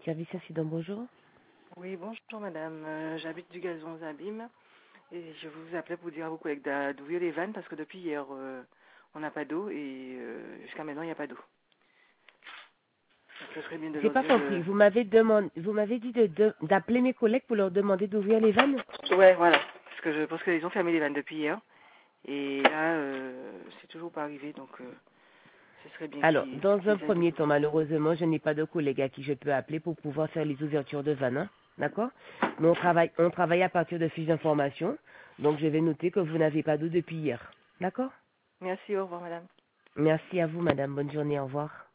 Service incident, bonjour. Oui, bonjour madame. J'habite du Gazon aux Abîmes et je vous appelais pour dire à vos collègues d'ouvrir les vannes parce que depuis hier, on n'a pas d'eau et jusqu'à maintenant, il n'y a pas d'eau. Donc, ce serait bien de J'ai leur pas dire compris. Vous m'avez dit d'appeler mes collègues pour leur demander d'ouvrir les vannes. Ouais, voilà. Parce que je pense qu'ils ont fermé les vannes depuis hier et là, c'est toujours pas arrivé. Donc, ce serait bien Alors, dans un qu'ils aient premier temps, malheureusement, je n'ai pas de collègue à qui je peux appeler pour pouvoir faire les ouvertures de vannes. Hein. D'accord? Mais on travaille à partir de fiches d'information. Donc, je vais noter que vous n'avez pas d'eau depuis hier. D'accord? Merci, au revoir madame. Merci à vous, madame. Bonne journée. Au revoir.